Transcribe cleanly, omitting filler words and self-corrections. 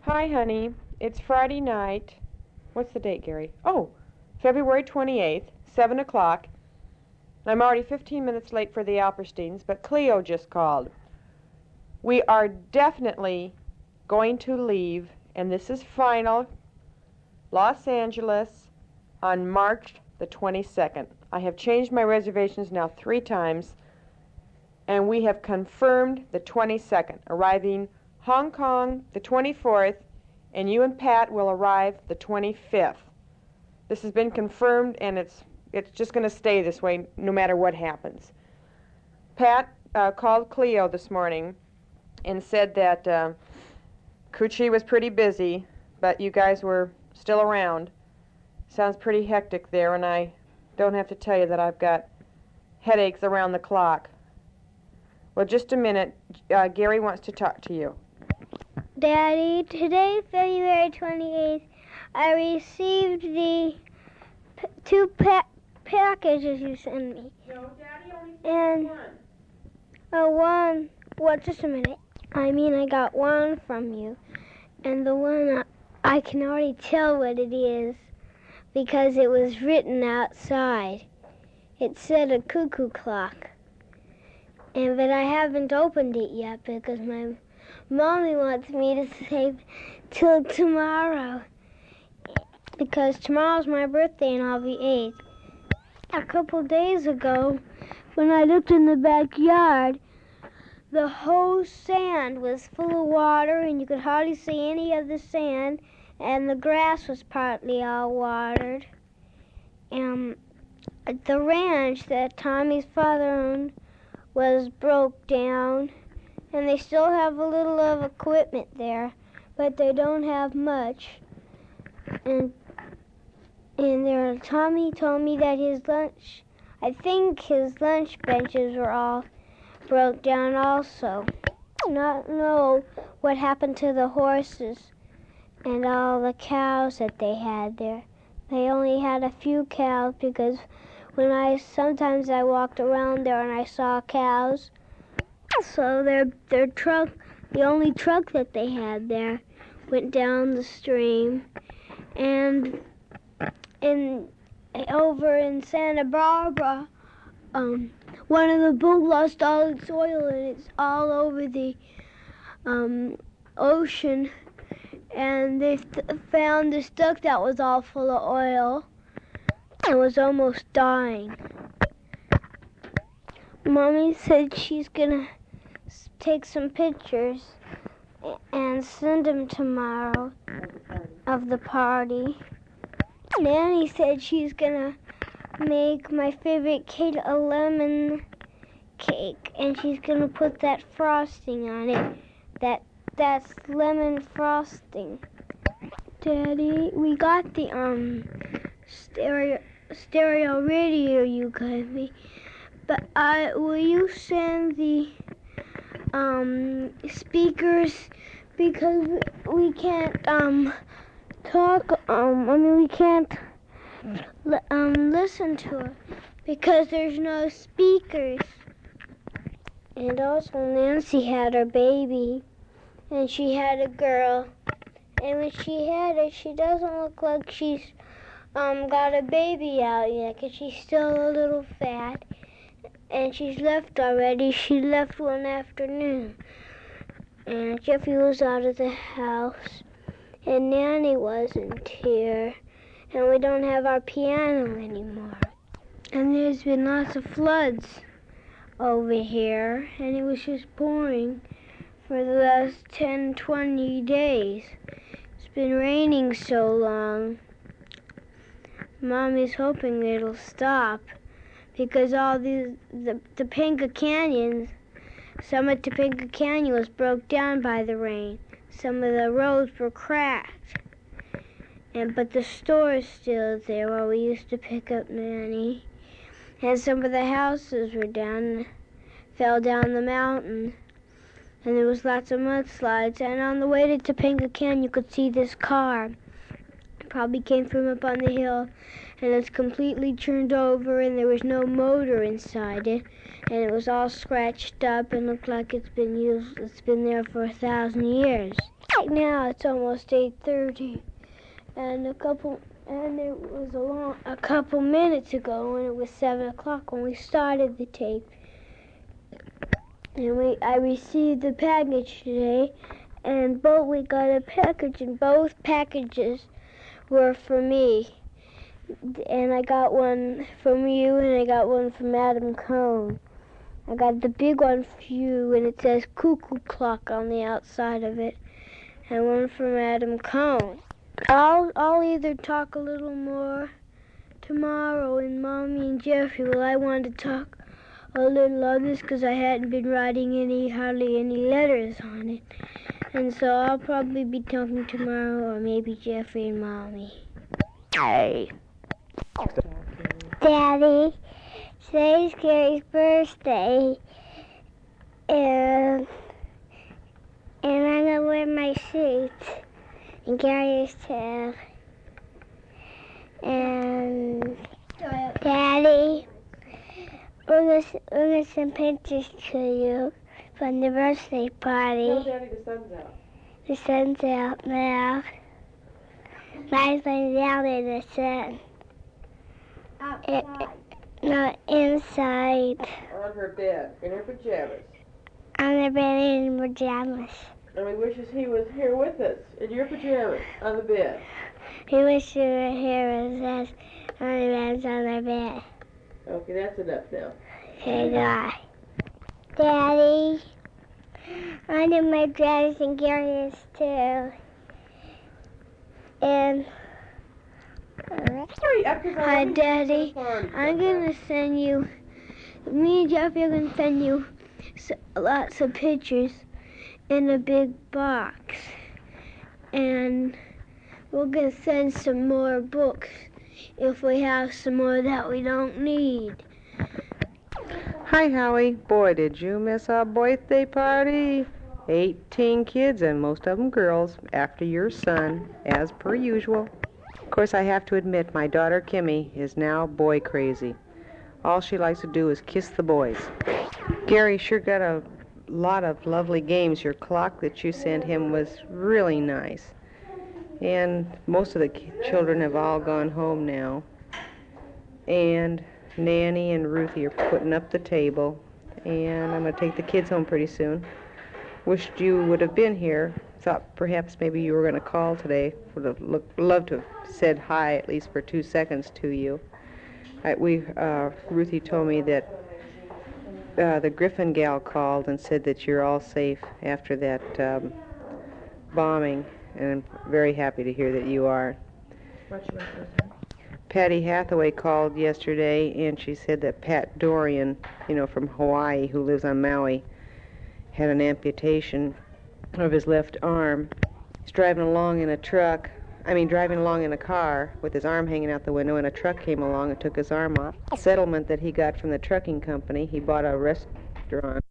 Hi, honey. It's Friday night. What's the date, Gary? Oh, February 28th, 7 o'clock. I'm already 15 minutes late for the Alpersteins, but Cleo just called. We are definitely going to leave, and this is final, Los Angeles on March the 22nd. I have changed my reservations now 3 times, and we have confirmed the 22nd, arriving Hong Kong the 24th, and you and Pat will arrive the 25th. This has been confirmed, and it's just going to stay this way no matter what happens. Pat called Cleo this morning and said that Coochie was pretty busy, but you guys were still around. Sounds pretty hectic there, and I don't have to tell you that I've got headaches around the clock. Well, just a minute. Gary wants to talk to you. Daddy, today, February 28th, I received the two packages you sent me. No, Daddy only sent one. One. Well, just a minute. I got one from you. And the one, I can already tell what it is because it was written outside. It said a cuckoo clock. But I haven't opened it yet because my Mommy wants me to save till tomorrow because tomorrow's my birthday and I'll be 8. A couple days ago, when I looked in the backyard, the whole sand was full of water and you could hardly see any of the sand, and the grass was partly all watered. The ranch that Tommy's father owned was broke down, and they still have a little of equipment there, but they don't have much. And Tommy told me that I think his lunch benches were all broke down also. I don't know what happened to the horses and all the cows that they had there. They only had a few cows because sometimes I walked around there and I saw cows. So their truck, the only truck that they had there, went down the stream. And over in Santa Barbara, one of the boats lost all its oil and it's all over the ocean. And they found this duck that was all full of oil and was almost dying. Mommy said she's gonna take some pictures and send them tomorrow of the party. Nanny said she's gonna make my favorite cake, a lemon cake, and she's gonna put that frosting on it. That's lemon frosting. Daddy, we got the stereo radio you gave me, but will you send the speakers, because we can't talk, we can't listen to it because there's no speakers. And also Nancy had her baby, and she had a girl, and when she had it, she doesn't look like she's got a baby out yet because she's still a little fat. And she's left already. She left one afternoon. And Jeffy was out of the house. And Nanny wasn't here. And we don't have our piano anymore. And there's been lots of floods over here. And it was just pouring for the last 10, 20 days. It's been raining so long. Mommy's hoping it'll stop, because all the Topanga Canyons, some of Topanga Canyon was broke down by the rain. Some of the roads were cracked. But the store is still there where we used to pick up Nanny. And some of the houses were fell down the mountain. And there was lots of mudslides. And on the way to Topanga Canyon, you could see this car. It probably came from up on the hill. And it's completely turned over, and there was no motor inside it, and it was all scratched up and looked like it's been there for 1,000 years. Right now it's almost 8:30, and it was a couple minutes ago when it was 7 o'clock when we started the tape. And I received the package today, and we got a package, and both packages were for me. And I got one from you, and I got one from Adam Cohn. I got the big one for you, and it says Cuckoo Clock on the outside of it, and one from Adam Cohn. I'll either talk a little more tomorrow in Mommy and Jeffrey. Well, I wanted to talk a little on this because I hadn't been writing hardly any letters on it. And so I'll probably be talking tomorrow, or maybe Jeffrey and Mommy. Hey. Daddy, today's Gary's birthday, and I'm gonna wear my suit and Gary's too. And Daddy, we're gonna send pictures to you from the birthday party. Tell Daddy the sun's out. The sun's out now. Mine's laying down in the sun. Outside. Not inside. On her bed, in her pajamas. On the bed in pajamas. And we wishes he was here with us, in your pajamas, on the bed. He wishes you were here with us on the beds on the bed. Okay, that's enough now. Okay, bye. Daddy, I did my daddy's and Gary's too. And hi, Daddy. I'm gonna send you. Me and Jeffrey are gonna send you lots of pictures in a big box, and we're gonna send some more books if we have some more that we don't need. Hi, Howie. Boy, did you miss our birthday party? 18 kids, and most of them girls, after your son, as per usual. Of course, I have to admit, my daughter Kimmy is now boy crazy. All she likes to do is kiss the boys. Gary sure got a lot of lovely games. Your clock that you sent him was really nice. And most of the children have all gone home now. And Nanny and Ruthie are putting up the table. And I'm going to take the kids home pretty soon. Wished you would have been here. Thought perhaps maybe you were going to call today. Would have loved to have said hi at least for 2 seconds to you. Ruthie told me that the Griffin gal called and said that you're all safe after that bombing, and I'm very happy to hear that you are. Patty Hathaway called yesterday, and she said that Pat Dorian, from Hawaii, who lives on Maui, had an amputation of his left arm. He's driving along in a car with his arm hanging out the window, and a truck came along and took his arm off. A settlement that he got from the trucking company. He bought a restaurant